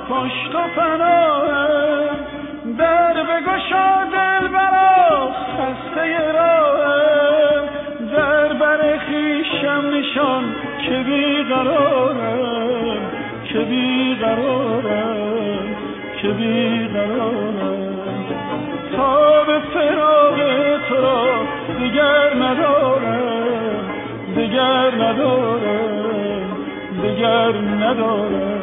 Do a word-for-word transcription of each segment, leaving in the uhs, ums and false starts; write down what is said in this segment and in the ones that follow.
پشت و پناهم، در بگشا دل برا خسته راهم، در بر خویشم نشان که بیقرارم، که بیقرارم، که بیقرارم. تا به فراق تو را دیگر ندارم، دیگر ندارم، دیگر ندارم.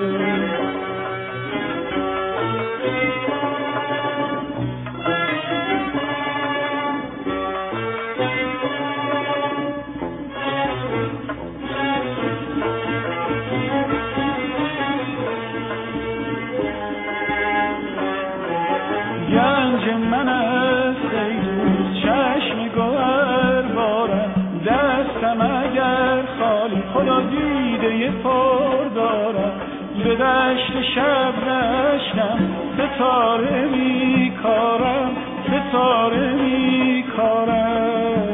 گنج من است ای دوست چشم گوهر بارم، دستم اگر خالی خدا دیده پر دارم. به دشت شب رشتم ستاره می کارم، ستاره می کارم.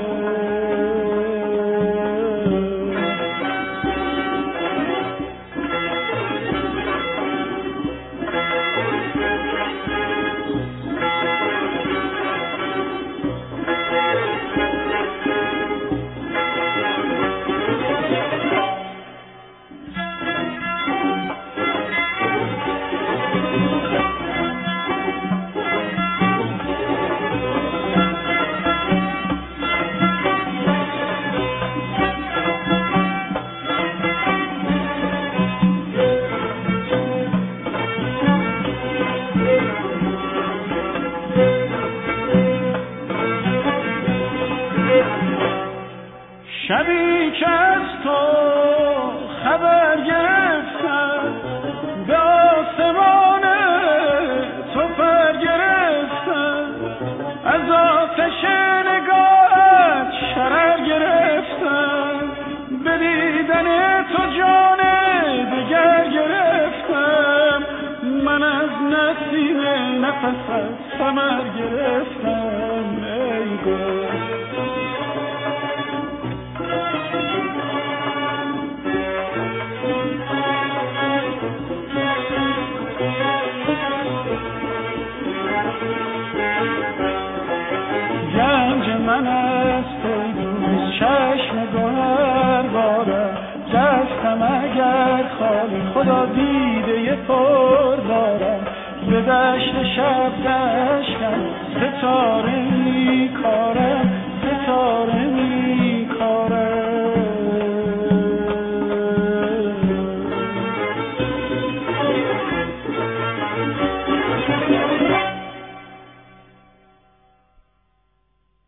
شبی که از تو خبر گرفتم، به آسمان تو پر گرفتم، از آتش نگاهت شرر گرفتم، به دیدن تو جان دگر گرفتم، من از نسیم نفست ثمر گرفتم. ای گل گنج من است ای دوست چشم گوهر بارم، دستم اگر خالی خدا دیده پر دارم. به دشت شب دشتم ستاره می کارم،